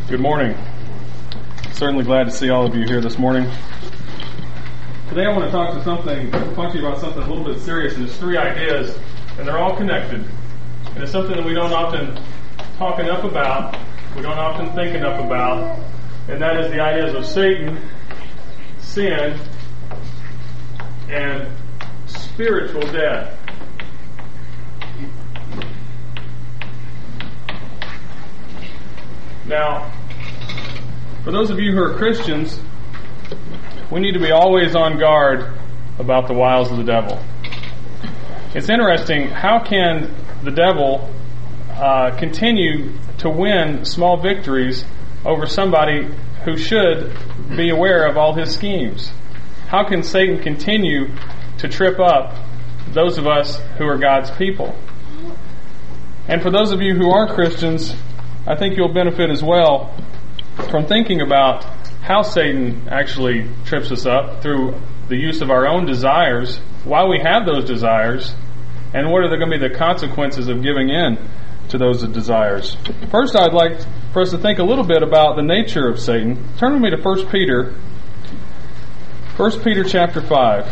Good morning. Certainly glad to see all of you here this morning. Today I want to talk to you about something a little bit serious, and it's three ideas, and they're all connected. And it's something that we don't often talk enough about, we don't often think enough about, and that is the ideas of Satan, sin, and spiritual death. Now, for those of you who are Christians, we need to be always on guard about the wiles of the devil. It's interesting, how can the devil continue to win small victories over somebody who should be aware of all his schemes? How can Satan continue to trip up those of us who are God's people? And for those of you who are Christians, I think you'll benefit as well from thinking about how Satan actually trips us up through the use of our own desires, why we have those desires, and what are going to be the consequences of giving in to those desires. First, I'd like for us to think a little bit about the nature of Satan. Turn with me to 1 Peter. 1 Peter chapter 5.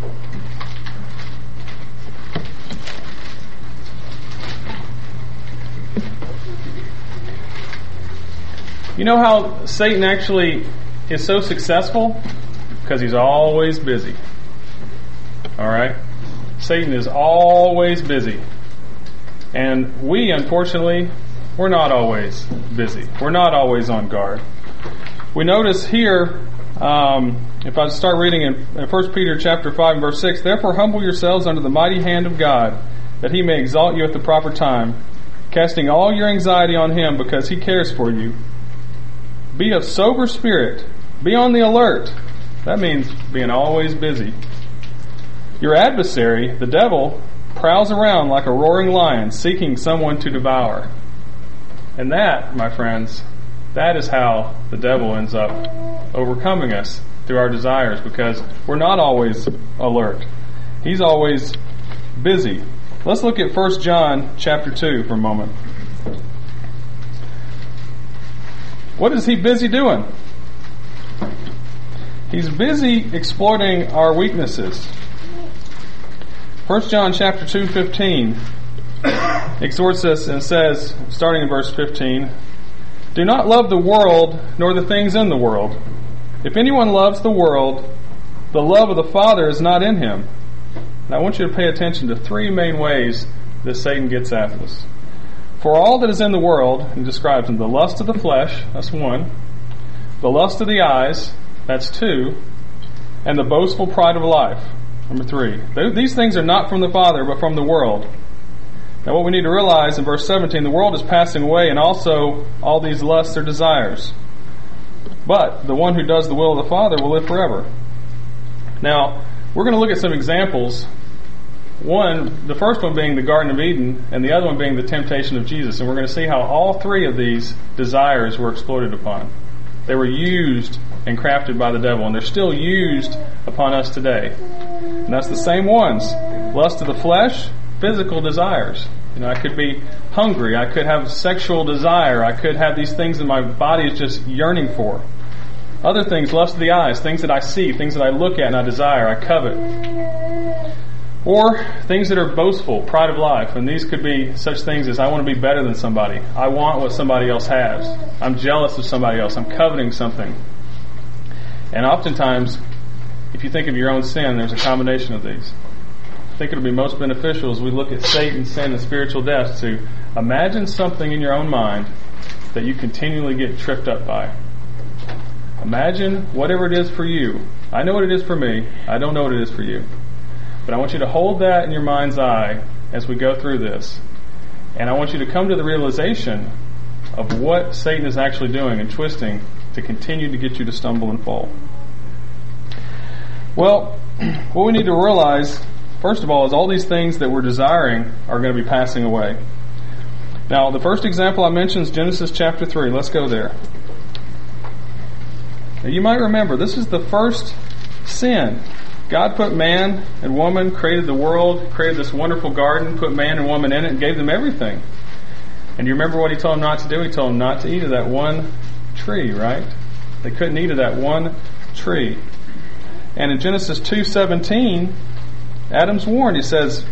You know how Satan actually is so successful? Because he's always busy. Alright? Satan is always busy. And we, unfortunately, we're not always busy. We're not always on guard. We notice here, if I start reading in 1 Peter chapter 5 and verse 6, "Therefore humble yourselves under the mighty hand of God, that he may exalt you at the proper time, casting all your anxiety on him because he cares for you. Be of sober spirit. Be on the alert." That means being always busy. "Your adversary, the devil, prowls around like a roaring lion, seeking someone to devour." And that, my friends, that is how the devil ends up overcoming us through our desires, because we're not always alert. He's always busy. Let's look at 1 John chapter 2 for a moment. What is he busy doing? He's busy exploiting our weaknesses. 1 John chapter 2:15 exhorts us and says, starting in verse 15, "Do not love the world nor the things in the world. If anyone loves the world, the love of the Father is not in him." Now I want you to pay attention to three main ways that Satan gets at us. "For all that is in the world," he describes them, "the lust of the flesh," that's one, "the lust of the eyes," that's two, "and the boastful pride of life," number three. These things are not from the Father, but from the world. Now what we need to realize in verse 17, the world is passing away, and also all these lusts or desires. But the one who does the will of the Father will live forever. Now, we're going to look at some examples. One, the first one being the Garden of Eden, and the other one being the temptation of Jesus. And we're going to see how all three of these desires were exploited upon. They were used and crafted by the devil, and they're still used upon us today. And that's the same ones. Lust of the flesh, physical desires. I could be hungry. I could have sexual desire. I could have these things that my body is just yearning for. Other things, lust of the eyes, things that I see, things that I look at and I desire, I covet. Or things that are boastful, pride of life. And these could be such things as I want to be better than somebody. I want what somebody else has. I'm jealous of somebody else. I'm coveting something. And oftentimes, if you think of your own sin, there's a combination of these. I think it'll be most beneficial as we look at Satan, sin, and spiritual death to imagine something in your own mind that you continually get tripped up by. Imagine whatever it is for you. I know what it is for me. I don't know what it is for you. But I want you to hold that in your mind's eye as we go through this. And I want you to come to the realization of what Satan is actually doing and twisting to continue to get you to stumble and fall. Well, what we need to realize, first of all, is all these things that we're desiring are going to be passing away. Now, the first example I mentioned is Genesis chapter 3. Let's go there. Now, you might remember, this is the first sin. God put man and woman, created the world, created this wonderful garden, put man and woman in it, and gave them everything. And you remember what he told them not to do? He told them not to eat of that one tree, right? They couldn't eat of that one tree. And in Genesis 2:17, Adam's warned. He says,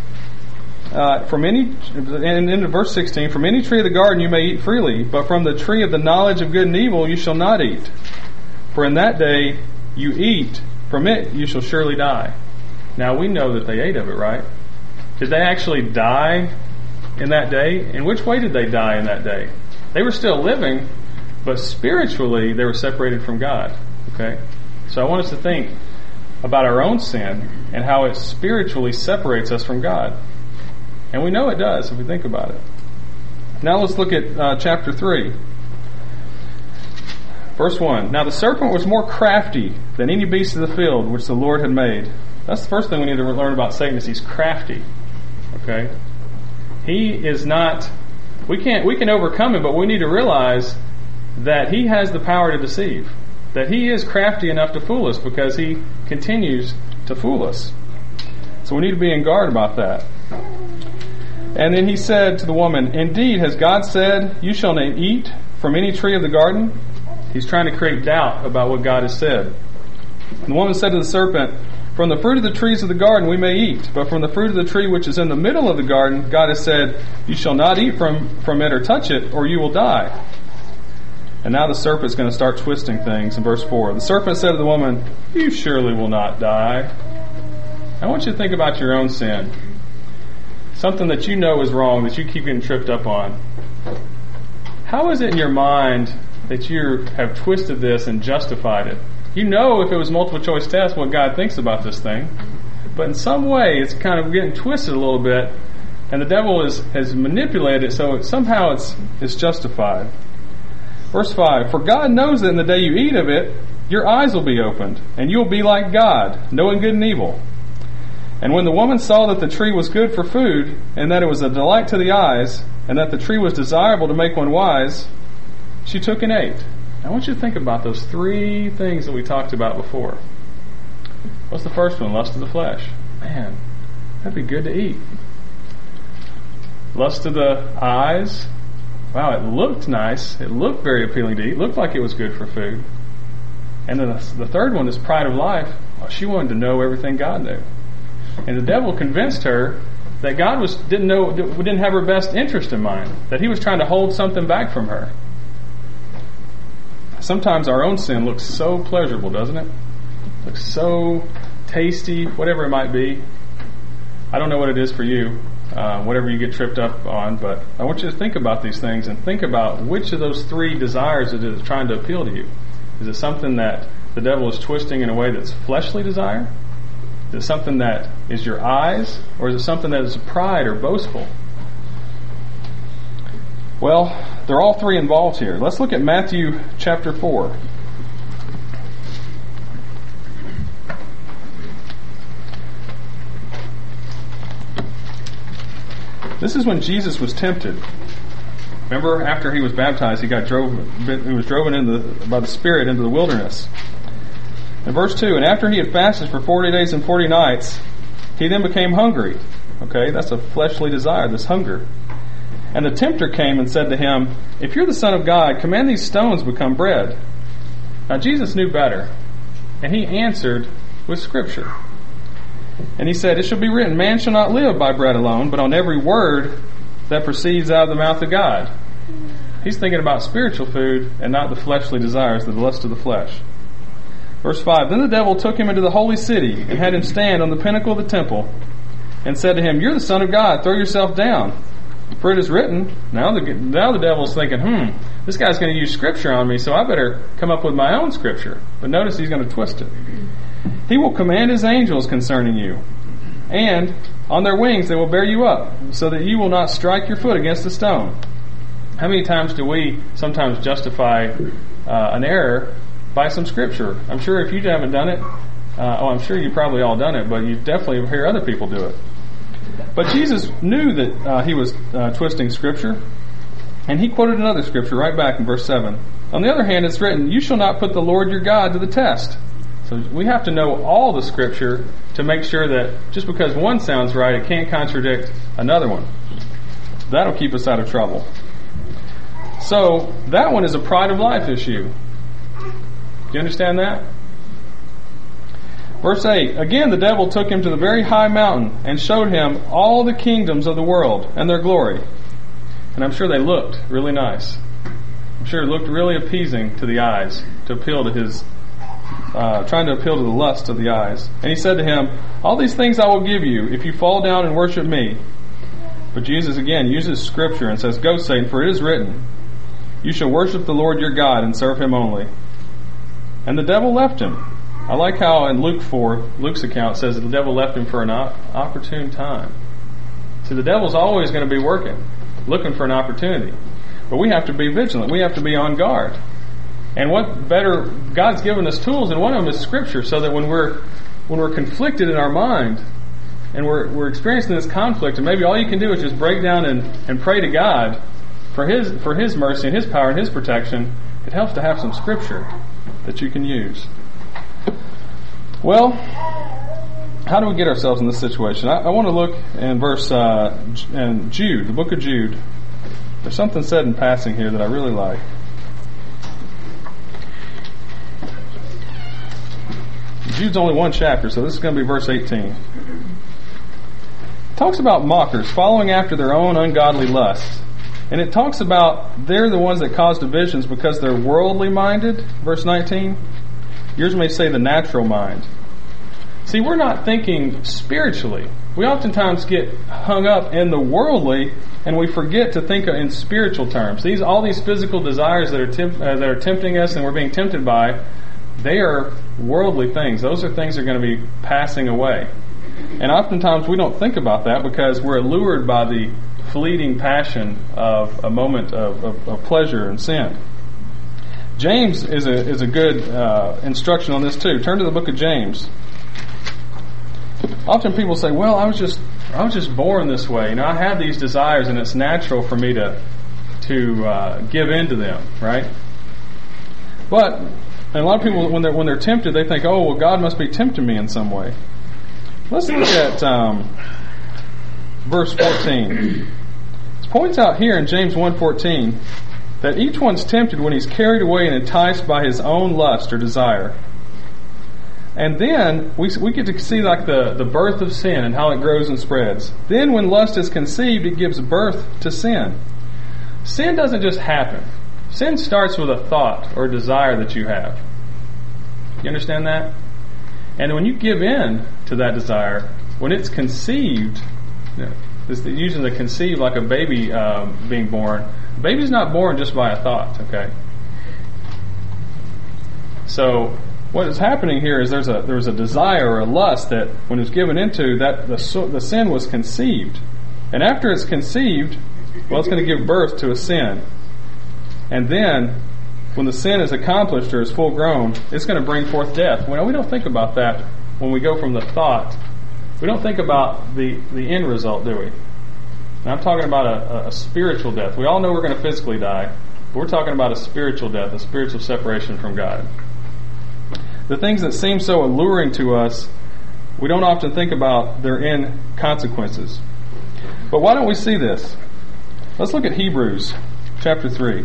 and in verse 16, from any tree of the garden you may eat freely, but from the tree of the knowledge of good and evil you shall not eat. For in that day you eat, from it you shall surely die. Now we know that they ate of it, right? Did they actually die in that day? In which way did they die in that day? They were still living, but spiritually they were separated from God. Okay? So I want us to think about our own sin and how it spiritually separates us from God. And we know it does if we think about it. Now let's look at chapter 3. Verse 1. Now the serpent was more crafty than any beast of the field which the Lord had made. That's the first thing we need to learn about Satan, is he's crafty. Okay? He is not, we can overcome him, but we need to realize that he has the power to deceive. That he is crafty enough to fool us because he continues to fool us. So we need to be on guard about that. And then he said to the woman, indeed, has God said, you shall not eat from any tree of the garden? He's trying to create doubt about what God has said. And the woman said to the serpent, from the fruit of the trees of the garden we may eat, but from the fruit of the tree which is in the middle of the garden, God has said, you shall not eat from it or touch it, or you will die. And now the serpent's going to start twisting things in verse 4. The serpent said to the woman, you surely will not die. I want you to think about your own sin. Something that you know is wrong, that you keep getting tripped up on. How is it in your mind that you have twisted this and justified it? You know, if it was multiple choice test, what God thinks about this thing. But in some way, it's kind of getting twisted a little bit, and the devil has manipulated it so somehow it's justified. Verse 5, for God knows that in the day you eat of it, your eyes will be opened, and you will be like God, knowing good and evil. And when the woman saw that the tree was good for food, and that it was a delight to the eyes, and that the tree was desirable to make one wise, she took and ate. I want you to think about those three things that we talked about before. What's the first one? Lust of the flesh. Man, that'd be good to eat. Lust of the eyes. Wow, it looked nice. It looked very appealing to eat. It looked like it was good for food. And then the third one is pride of life. Well, she wanted to know everything God knew. And the devil convinced her that God didn't have her best interest in mind, that he was trying to hold something back from her. Sometimes our own sin looks so pleasurable, doesn't it? Looks so tasty, whatever it might be. I don't know what it is for you, whatever you get tripped up on, but I want you to think about these things and think about which of those three desires it is trying to appeal to you. Is it something that the devil is twisting in a way that's fleshly desire? Is it something that is your eyes? Or is it something that is pride or boastful? Well, they're all three involved here. Let's look at Matthew chapter 4. This is when Jesus was tempted. Remember, after he was baptized, he was driven by the Spirit into the wilderness. In verse 2, and after he had fasted for 40 days and 40 nights, he then became hungry. Okay, that's a fleshly desire, this hunger. And the tempter came and said to him, if you're the Son of God, command these stones become bread. Now Jesus knew better, and he answered with Scripture. And he said, it shall be written, man shall not live by bread alone, but on every word that proceeds out of the mouth of God. He's thinking about spiritual food and not the fleshly desires, the lust of the flesh. Verse 5, then the devil took him into the holy city and had him stand on the pinnacle of the temple and said to him, you're the Son of God, throw yourself down. For it is written, now the devil's thinking, this guy's going to use Scripture on me, so I better come up with my own Scripture. But notice he's going to twist it. He will command his angels concerning you, and on their wings they will bear you up, so that you will not strike your foot against a stone. How many times do we sometimes justify an error by some Scripture? I'm sure if you haven't done it, I'm sure you've probably all done it, but you definitely hear other people do it. But Jesus knew that he was twisting Scripture, and he quoted another Scripture right back in verse 7. On the other hand, it's written, you shall not put the Lord your God to the test. So we have to know all the Scripture to make sure that just because one sounds right, it can't contradict another one. That'll keep us out of trouble. So that one is a pride of life issue. Do you understand that? Verse 8, again the devil took him to the very high mountain and showed him all the kingdoms of the world and their glory. And I'm sure they looked really nice. I'm sure it looked really appeasing to the eyes, to appeal to his, trying to appeal to the lust of the eyes. And he said to him, all these things I will give you if you fall down and worship me. But Jesus again uses scripture and says, go Satan, for it is written, you shall worship the Lord your God and serve him only. And the devil left him. I like how in Luke 4, Luke's account says that the devil left him for an opportune time. So the devil's always going to be working, looking for an opportunity. But we have to be vigilant. We have to be on guard. And what better, God's given us tools, and one of them is Scripture, so that when we're conflicted in our mind, and we're experiencing this conflict, and maybe all you can do is just break down and pray to God for His mercy and His power and His protection, it helps to have some Scripture that you can use. Well, how do we get ourselves in this situation? I want to look in in Jude, the book of Jude. There's something said in passing here that I really like. Jude's only one chapter, so this is going to be verse 18. It talks about mockers following after their own ungodly lusts. And it talks about they're the ones that cause divisions because they're worldly minded, verse 19. Yours may say the natural mind. See, we're not thinking spiritually. We oftentimes get hung up in the worldly, and we forget to think in spiritual terms. All these physical desires that are tempting us and we're being tempted by, they are worldly things. Those are things that are going to be passing away. And oftentimes we don't think about that because we're allured by the fleeting passion of a moment of pleasure and sin. James is a good instruction on this too. Turn to the book of James. Often people say, "Well, I was just born this way. I have these desires, and it's natural for me to give in to them, right?" But a lot of people, when they're tempted, they think, "Oh, well, God must be tempting me in some way." Let's look at verse 14. It points out here in James 1:14 that each one's tempted when he's carried away and enticed by his own lust or desire. And then we get to see like the birth of sin and how it grows and spreads. Then when lust is conceived, it gives birth to sin. Sin doesn't just happen. Sin starts with a thought or a desire that you have. You understand that? And when you give in to that desire, when it's conceived, using the conceived like a baby being born, a baby's not born just by a thought, okay? So what is happening here is there was a desire or a lust that when it was given into, that the sin was conceived. And after it's conceived, well, it's going to give birth to a sin. And then when the sin is accomplished or is full grown, it's going to bring forth death. We don't think about that when we go from the thought. We don't think about the end result, do we? And I'm talking about a spiritual death. We all know we're going to physically die, but we're talking about a spiritual death, a spiritual separation from God. The things that seem so alluring to us, we don't often think about their end consequences. But why don't we see this? Let's look at Hebrews chapter 3.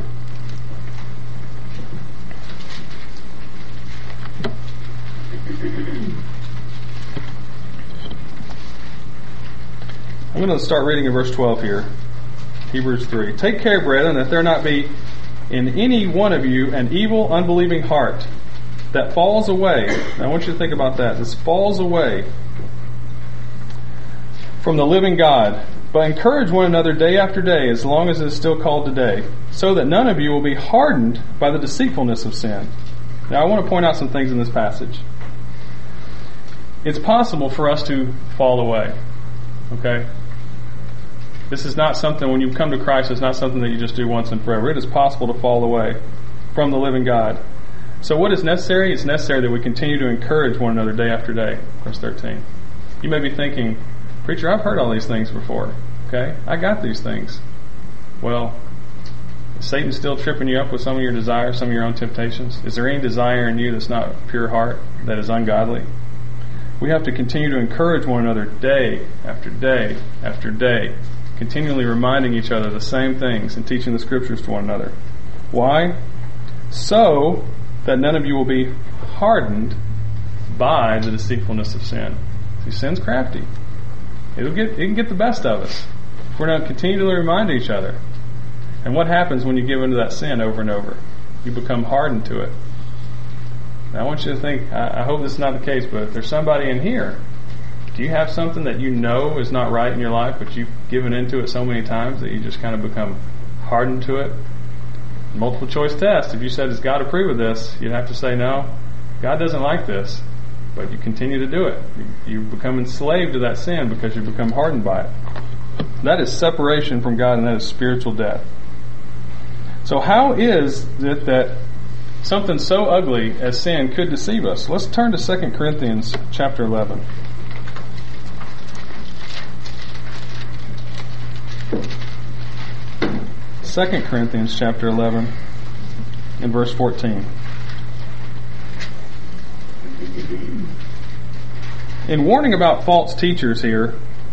I'm going to start reading in verse 12 here. Hebrews 3. Take care, brethren, that there not be in any one of you an evil, unbelieving heart that falls away. Now I want you to think about that. This falls away from the living God. But encourage one another day after day, as long as it is still called today, so that none of you will be hardened by the deceitfulness of sin. Now I want to point out some things in this passage. It's possible for us to fall away. Okay? This is not something, when you come to Christ, it's not something that you just do once and forever. It is possible to fall away from the living God. So what is necessary? It's necessary that we continue to encourage one another day after day. Verse 13. You may be thinking, "Preacher, I've heard all these things before. Okay? I got these things." Well, is Satan still tripping you up with some of your desires, some of your own temptations? Is there any desire in you that's not pure heart, that is ungodly? We have to continue to encourage one another day after day after day, continually reminding each other the same things and teaching the Scriptures to one another. Why? So that none of you will be hardened by the deceitfulness of sin. See, sin's crafty. It can get the best of us if we're not continually reminding each other. And what happens when you give into that sin over and over? You become hardened to it. Now I want you to think, I hope this is not the case, but if there's somebody in here, do you have something that you know is not right in your life, but you've given into it so many times that you just kind of become hardened to it? Multiple choice test. If you said, does God approve of this? You'd have to say, no, God doesn't like this. But you continue to do it. You become enslaved to that sin because you become hardened by it. That is separation from God, and that is spiritual death. So how is it that something so ugly as sin could deceive us? Let's turn to 2 Corinthians chapter 11. Second Corinthians chapter 11 and verse 14. In warning about false teachers here,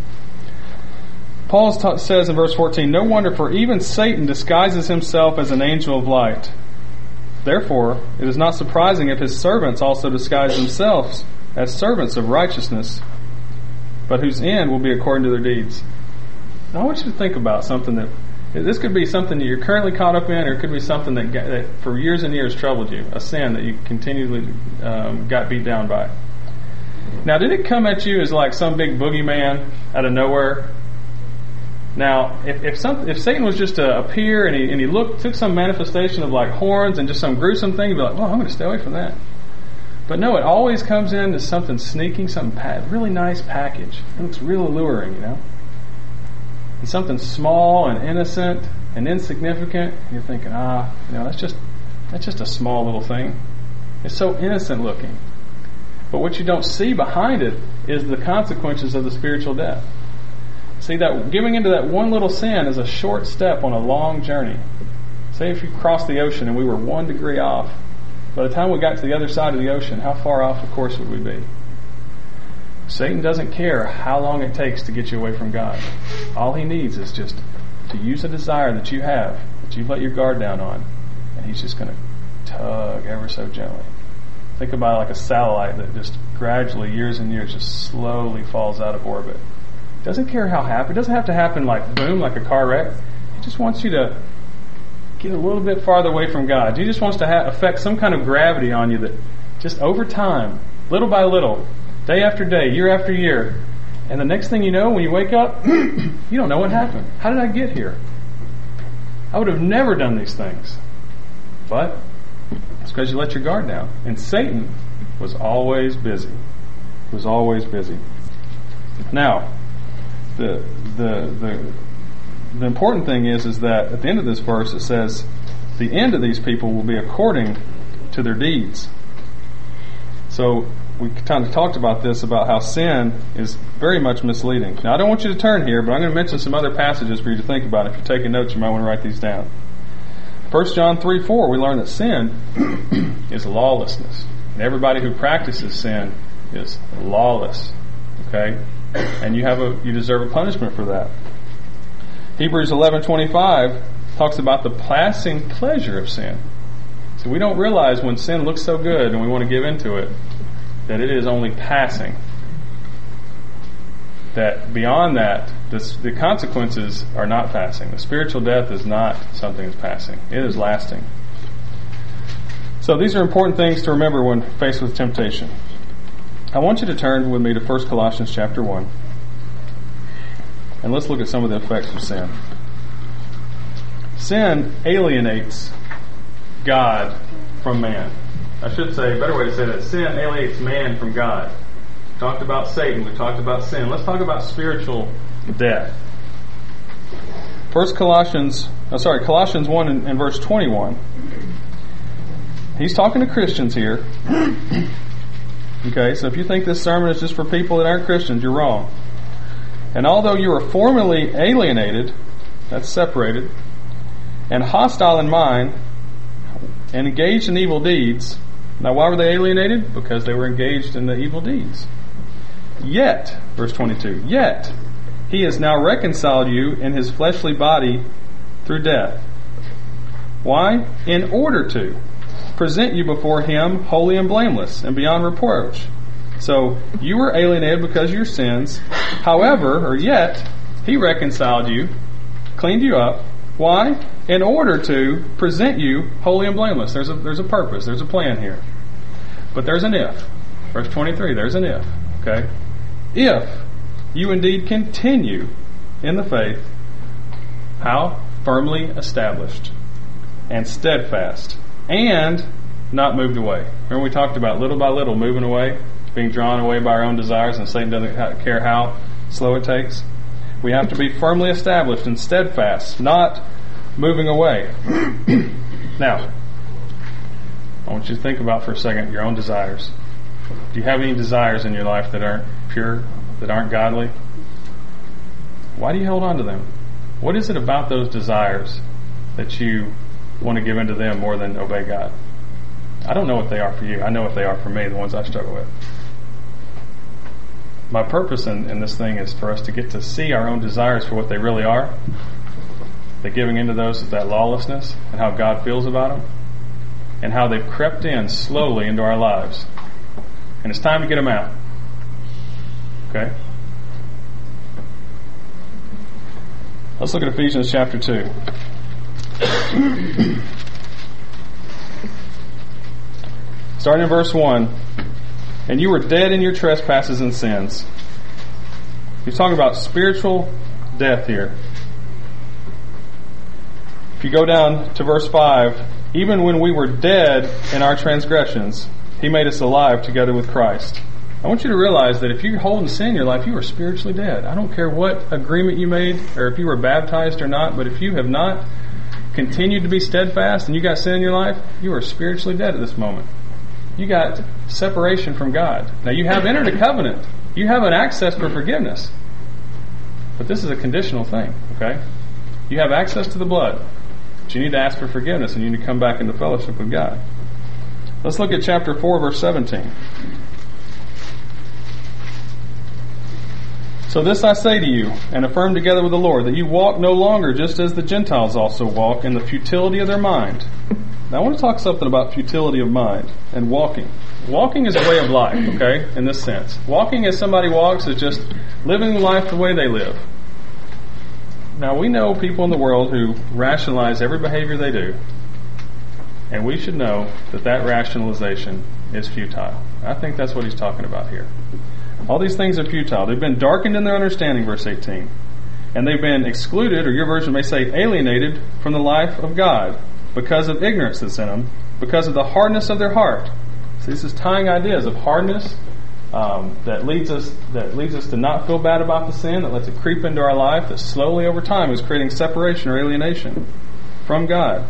Paul says in verse 14, "No wonder, for even Satan disguises himself as an angel of light. Therefore, it is not surprising if his servants also disguise themselves as servants of righteousness, but whose end will be according to their deeds." Now, I want you to think about something that, this could be something that you're currently caught up in, or it could be something that for years and years troubled you, a sin that you continually got beat down by. Now, did it come at you as like some big boogeyman out of nowhere? Now, if Satan was just to appear and he took some manifestation of like horns and just some gruesome thing, you'd be like, "Well, I'm going to stay away from that." But no, it always comes in as something sneaking, something really nice package. It looks real alluring, and something small and innocent and insignificant. And you're thinking, that's just a small little thing. It's so innocent looking. But what you don't see behind it is the consequences of the spiritual death. See, that giving into that one little sin is a short step on a long journey. Say if you crossed the ocean and we were 1 degree off, by the time we got to the other side of the ocean, how far off of course would we be? Satan doesn't care how long it takes to get you away from God. All he needs is just to use a desire that you have, that you've let your guard down on, and he's just going to tug ever so gently. Think about it like a satellite that just gradually, years and years, just slowly falls out of orbit. Doesn't care how happy. It doesn't have to happen like boom, like a car wreck. He just wants you to get a little bit farther away from God. He just wants to affect some kind of gravity on you that just over time, little by little, day after day, year after year, and the next thing you know, when you wake up, you don't know what happened. How did I get here? I would have never done these things. But it's because you let your guard down. And Satan was always busy. He was always busy. Now, the important thing is that at the end of this verse it says, the end of these people will be according to their deeds. So we kind of talked about this, about how sin is very much misleading. Now, I don't want you to turn here, but I'm going to mention some other passages for you to think about. If you're taking notes, you might want to write these down. 1 John 3:4, we learn that sin is lawlessness. And everybody who practices sin is lawless. Okay? And you deserve a punishment for that. Hebrews 11:25 talks about the passing pleasure of sin. So we don't realize when sin looks so good and we want to give into it, that it is only passing. That beyond that, the consequences are not passing. The spiritual death is not something that's passing. It is lasting. So these are important things to remember when faced with temptation. I want you to turn with me to 1 Colossians chapter 1. And let's look at some of the effects of sin. Sin alienates God from man. I should say, a better way to say that, sin alienates man from God. We talked about Satan, we talked about sin. Let's talk about spiritual death. Colossians 1 and verse 21. He's talking to Christians here. Okay, so if you think this sermon is just for people that aren't Christians, you're wrong. And although you were formerly alienated, that's separated, and hostile in mind, and engaged in evil deeds. Now, why were they alienated? Because they were engaged in the evil deeds. Yet, verse 22, yet he has now reconciled you in his fleshly body through death. Why? In order to present you before Him holy and blameless and beyond reproach. So you were alienated because of your sins. However, or yet, He reconciled you, cleaned you up. Why? In order to present you holy and blameless. There's a purpose. There's a plan here. But there's an if. Verse 23, there's an if. Okay? If you indeed continue in the faith, how? Firmly established and steadfast and not moved away. Remember we talked about little by little moving away, being drawn away by our own desires, and Satan doesn't care how slow it takes. We have to be firmly established and steadfast, not moving away. Now, I want you to think about for a second your own desires. Do you have any desires in your life that aren't pure, that aren't godly? Why do you hold on to them? What is it about those desires that you want to give into them more than obey God? I don't know what they are for you. I know what they are for me, the ones I struggle with. My purpose in this thing is for us to get to see our own desires for what they really are. That giving into those is that lawlessness and how God feels about them and how they've crept in slowly into our lives. And it's time to get them out. Okay? Let's look at Ephesians chapter 2. Starting in verse 1. And you were dead in your trespasses and sins. He's talking about spiritual death here. If you go down to verse 5, even when we were dead in our transgressions, He made us alive together with Christ. I want you to realize that if you're holding sin in your life, you are spiritually dead. I don't care what agreement you made or if you were baptized or not, but if you have not continued to be steadfast and you got sin in your life, you are spiritually dead at this moment. You got separation from God. Now you have entered a covenant. You have an access for forgiveness. But this is a conditional thing, okay? You have access to the blood, but you need to ask for forgiveness and you need to come back into fellowship with God. Let's look at chapter 4, verse 17. So this I say to you, and affirm together with the Lord, that you walk no longer just as the Gentiles also walk, in the futility of their mind. Now I want to talk something about futility of mind and walking. Walking is a way of life, okay, in this sense. Walking as somebody walks is just living life the way they live. Now we know people in the world who rationalize every behavior they do, and we should know that that rationalization is futile. I think that's what he's talking about here. All these things are futile. They've been darkened in their understanding, verse 18. And they've been excluded, or your version may say alienated, from the life of God because of ignorance that's in them, because of the hardness of their heart. See, this is tying ideas of hardness that leads us to not feel bad about the sin, that lets it creep into our life, that slowly over time is creating separation or alienation from God.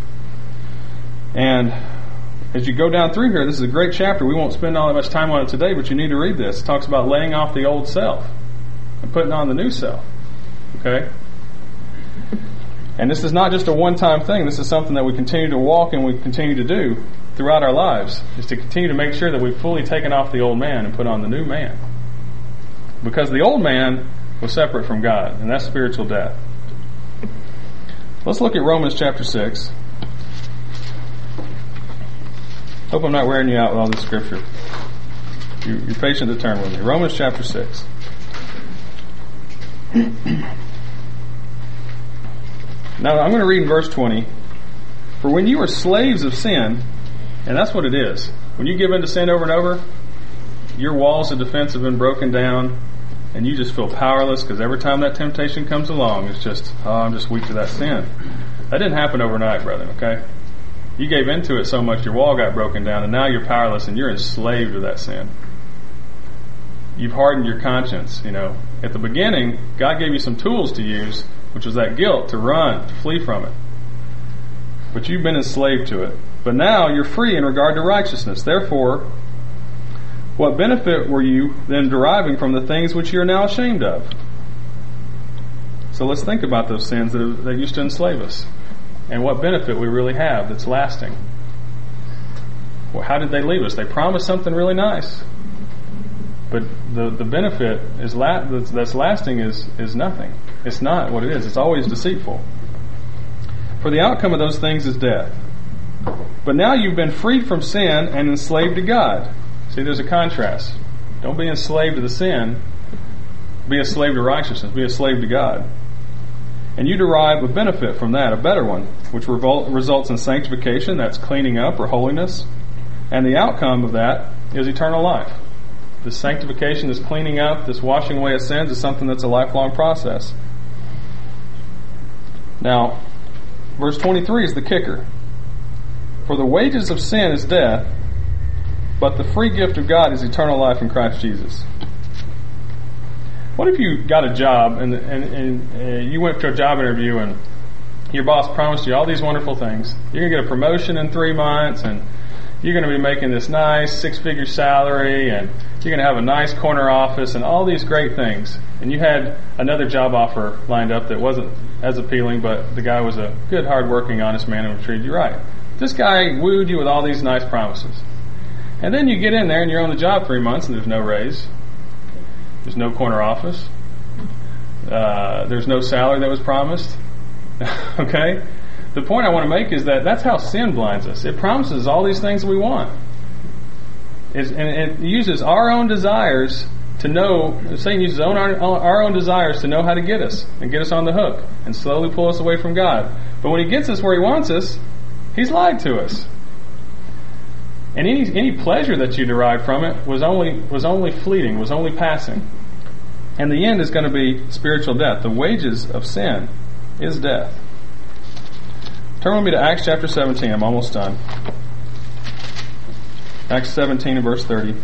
And as you go down through here, this is a great chapter. We won't spend all that much time on it today, but you need to read this. It talks about laying off the old self and putting on the new self. Okay? And this is not just a one-time thing. This is something that we continue to walk and we continue to do throughout our lives, is to continue to make sure that we've fully taken off the old man and put on the new man. Because the old man was separate from God, and that's spiritual death. Let's look at Romans chapter 6. Hope I'm not wearing you out with all this scripture. You're patient to turn with me. Romans chapter 6. Now I'm going to read in verse 20. For when you were slaves of sin, and that's what it is. When you give in to sin over and over, your walls of defense have been broken down, and you just feel powerless because every time that temptation comes along, it's just, I'm just weak to that sin. That didn't happen overnight, brethren, okay? You gave into it so much your wall got broken down, and now you're powerless and you're enslaved to that sin. You've hardened your conscience, At the beginning, God gave you some tools to use, which was that guilt, to run, to flee from it. But you've been enslaved to it. But now you're free in regard to righteousness. Therefore, what benefit were you then deriving from the things which you are now ashamed of? So let's think about those sins that used to enslave us. And what benefit we really have that's lasting. Well, how did they leave us? They promised something really nice. But the benefit that's lasting is nothing. It's not what it is. It's always deceitful. For the outcome of those things is death. But now you've been freed from sin and enslaved to God. See, there's a contrast. Don't be enslaved to the sin. Be a slave to righteousness. Be a slave to God. And you derive a benefit from that, a better one, which results in sanctification, that's cleaning up or holiness. And the outcome of that is eternal life. This sanctification, this cleaning up, this washing away of sins is something that's a lifelong process. Now, verse 23 is the kicker. For the wages of sin is death, but the free gift of God is eternal life in Christ Jesus. What if you got a job and you went to a job interview and your boss promised you all these wonderful things? You're going to get a promotion in 3 months, and you're going to be making this nice 6-figure salary, and you're going to have a nice corner office and all these great things. And you had another job offer lined up that wasn't as appealing, but the guy was a good, hard-working, honest man and would treat you right. This guy wooed you with all these nice promises. And then you get in there and you're on the job 3 months and there's no raise. There's no corner office. There's no salary that was promised. Okay? The point I want to make is that that's how sin blinds us. It promises all these things that we want. And it uses our own desires to know, Satan uses our own desires to know how to get us and get us on the hook and slowly pull us away from God. But when he gets us where he wants us, he's lied to us. And any pleasure that you derive from it was only fleeting, was only passing. And the end is going to be spiritual death. The wages of sin is death. Turn with me to Acts chapter 17. I'm almost done. Acts 17 and verse 30.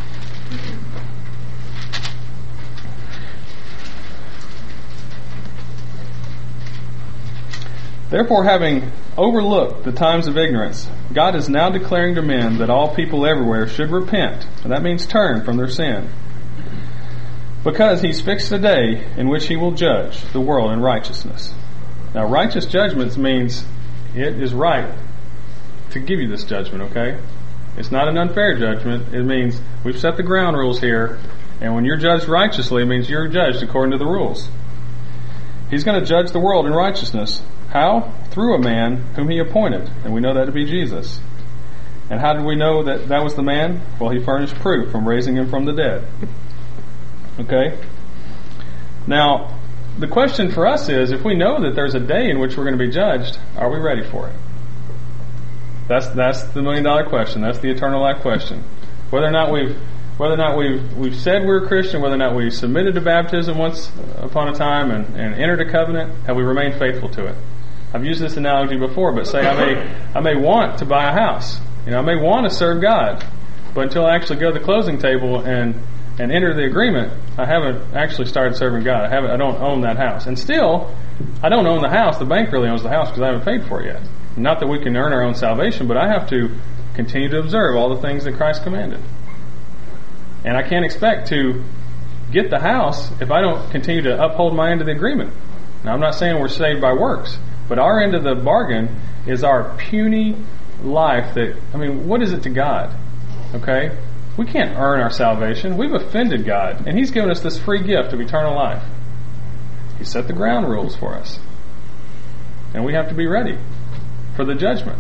Therefore, having overlooked the times of ignorance, God is now declaring to men that all people everywhere should repent, and that means turn from their sin, because he's fixed a day in which he will judge the world in righteousness. Now, righteous judgments means it is right to give you this judgment, okay? It's not an unfair judgment. It means we've set the ground rules here, and when you're judged righteously, it means you're judged according to the rules. He's going to judge the world in righteousness. How? Through a man whom he appointed, and we know that to be Jesus. And how did we know that that was the man? Well, he furnished proof from raising him from the dead. Okay? Now, the question for us is, if we know that there's a day in which we're going to be judged, are we ready for it? That's the $1 million question. That's the eternal life question. Whether or not we've said we're a Christian, whether or not we submitted to baptism once upon a time and entered a covenant, have we remained faithful to it? I've used this analogy before, but say I may want to buy a house. I may want to serve God, but until I actually go to the closing table and enter the agreement, I haven't actually started serving God. I don't own that house. And still, I don't own the house. The bank really owns the house because I haven't paid for it yet. Not that we can earn our own salvation, but I have to continue to observe all the things that Christ commanded. And I can't expect to get the house if I don't continue to uphold my end of the agreement. Now, I'm not saying we're saved by works, but our end of the bargain is our puny life what is it to God? Okay? We can't earn our salvation. We've offended God, and he's given us this free gift of eternal life. He set the ground rules for us. And we have to be ready for the judgment.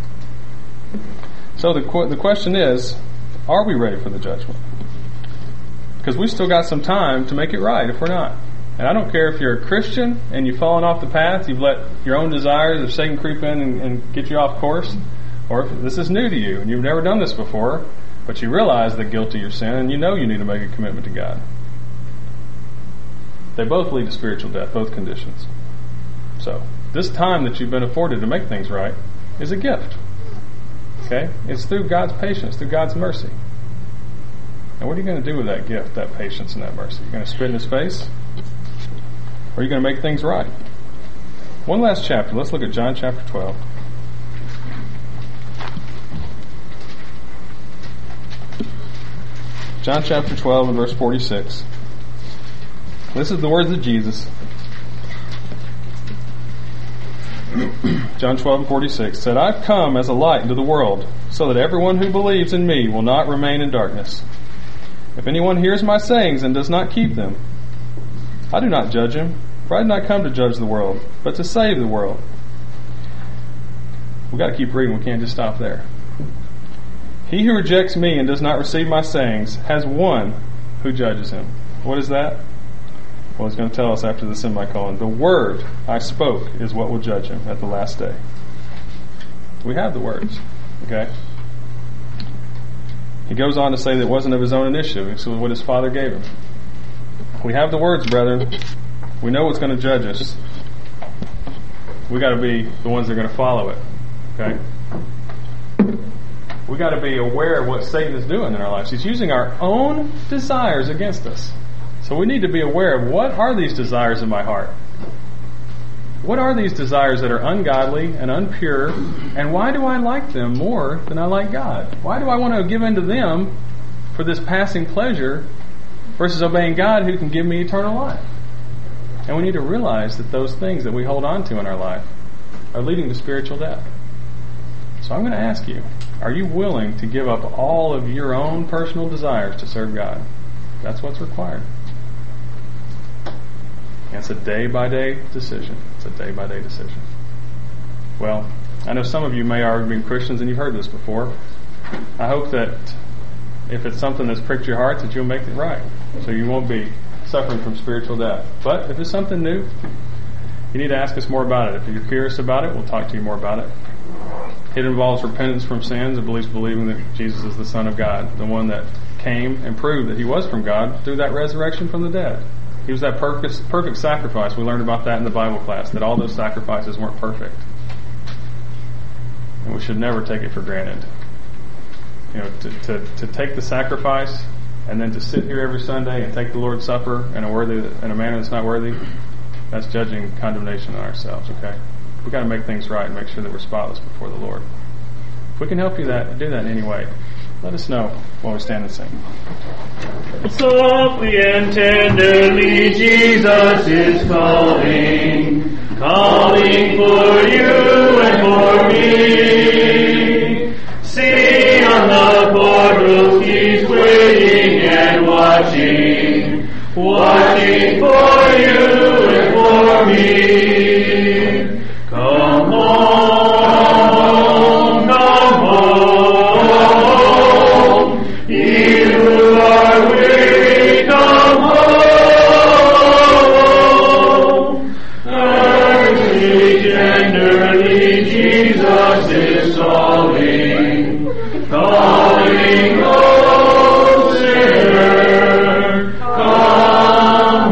So the question is, are we ready for the judgment? Because we still got some time to make it right if we're not. And I don't care if you're a Christian and you've fallen off the path, you've let your own desires of Satan creep in and get you off course, or if this is new to you and you've never done this before, but you realize the guilt of your sin and you know you need to make a commitment to God. They both lead to spiritual death, both conditions. So, this time that you've been afforded to make things right is a gift. Okay? It's through God's patience, through God's mercy. And what are you going to do with that gift, that patience and that mercy? You're going to spit in his face? Or are you going to make things right? One last chapter. Let's look at John chapter 12. John chapter 12 and verse 46. This is the words of Jesus. John 12 and 46 said, I've come as a light into the world, so that everyone who believes in me will not remain in darkness. If anyone hears my sayings and does not keep them, I do not judge him, for I did not come to judge the world, but to save the world. We've got to keep reading. We can't just stop there. He who rejects me and does not receive my sayings has one who judges him. What is that? Well, he's going to tell us after the semicolon. The word I spoke is what will judge him at the last day. We have the words. Okay? He goes on to say that it wasn't of his own initiative. It was what his Father gave him. We have the words, brethren. We know what's going to judge us. We got to be the ones that are going to follow it. Okay? We got to be aware of what Satan is doing in our lives. He's using our own desires against us. So we need to be aware of what are these desires in my heart? What are these desires that are ungodly and impure, and why do I like them more than I like God? Why do I want to give in to them for this passing pleasure versus obeying God who can give me eternal life? And we need to realize that those things that we hold on to in our life are leading to spiritual death. So I'm going to ask you, are you willing to give up all of your own personal desires to serve God? That's what's required. And it's a day-by-day decision. It's a day-by-day decision. Well, I know some of you may already be Christians and you've heard this before. I hope that if it's something that's pricked your heart, that you'll make it right, so you won't be suffering from spiritual death. But if it's something new, you need to ask us more about it. If you're curious about it, we'll talk to you more about it. It involves repentance from sins and believing that Jesus is the Son of God, the one that came and proved that He was from God through that resurrection from the dead. He was that perfect sacrifice. We learned about that in the Bible class, that all those sacrifices weren't perfect. And we should never take it for granted. You know, to take the sacrifice and then to sit here every Sunday and take the Lord's Supper in a manner that's not worthy, that's judging condemnation on ourselves, okay? We've got to make things right and make sure that we're spotless before the Lord. If we can help you do that in any way, let us know while we stand and sing. Softly and tenderly Jesus is calling, calling for you and for me. See on the portals He's waiting and watching, watching for you and for me. Come home, come home, ye who are weary, come home. Early, tenderly, Jesus is calling, calling, oh sinner, come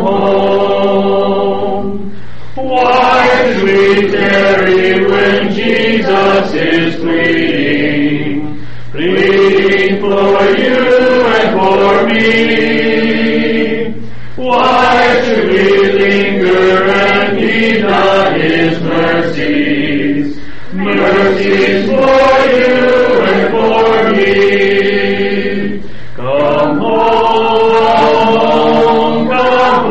home. Why do we tarry when Jesus is pleading, pleading for you and for me? Why should we linger and heed not His mercies, mercies for you and for me? Come home, come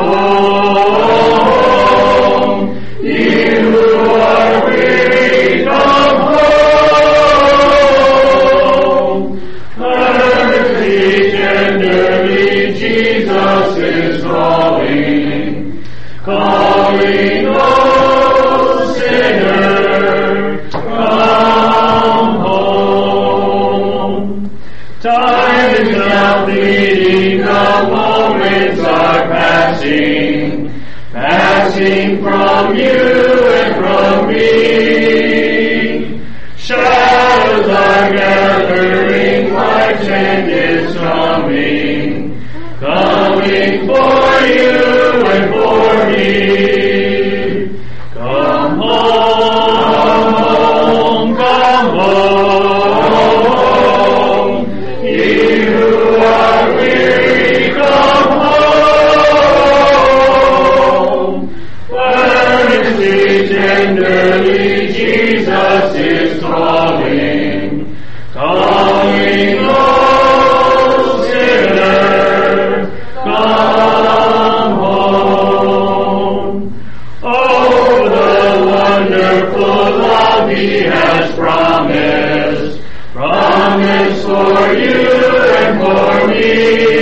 home, ye who are weary, come home. Early, tenderly, Jesus is calling, calling, oh sinner, come home. Time is now fleeting, the moments are passing, passing from you and from me. Shadows are gathering, light and is coming, coming for you and for me. Come home, come home, ye who are weary, come home. Earnestly, tenderly, Jesus is calling, calling, oh sinner, come home. Oh, the wonderful love He has promised, promised for you and for me.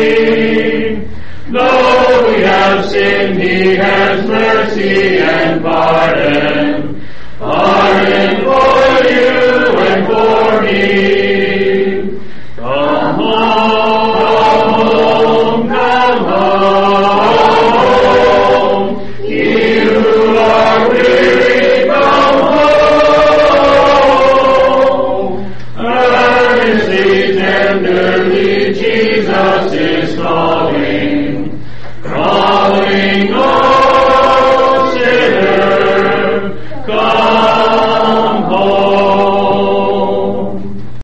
Though we have sinned, He has mercy and pardon, pardon for you Joyously, tenderly, Jesus is calling.